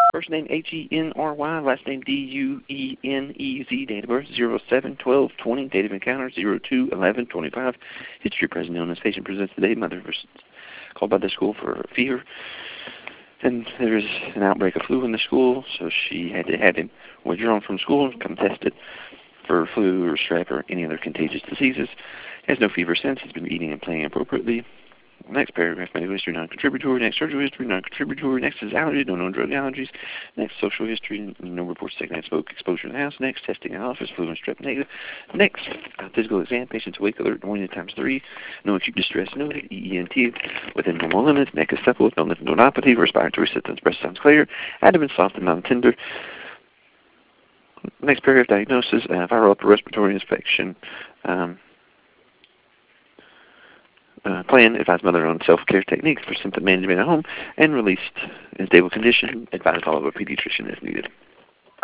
First name Henry, last name Duenez, date of birth 07/12/20, date of encounter 02/11/25. History present illness. Patient presents today. Mother was called by the school for fever, and there's an outbreak of flu in the school, so she had to have him withdrawn from school and come tested for flu or strep or any other contagious diseases. Has no fever since. He's been eating and playing appropriately. Next paragraph, medical history, non-contributory. Next, surgical history, non-contributory. Next is allergies, no known drug allergies. Next, social history, no reports of secondhand smoke exposure in the house. Next, testing in office, flu and strep negative. Next, physical exam, patients awake, alert, morning times 3. No acute distress noted. EENT within normal limits. Neck is supple, no lymphadenopathy. Respiratory symptoms, breast sounds clear. Abdomen soft and non-tender. Next paragraph, diagnosis, viral upper respiratory infection. Plan, advise mother on self-care techniques for symptom management at home, and released in stable condition, advise all of a pediatrician as needed.